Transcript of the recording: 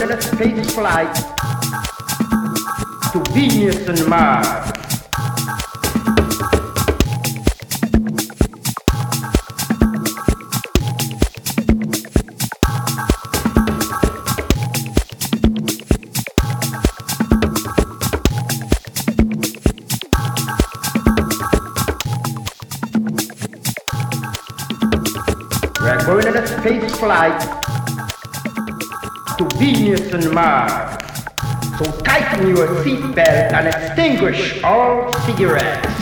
going on a space flight to Venus and Mars. We're going on a space flight to Venus and Mars. So tighten your seatbelt and extinguish all cigarettes.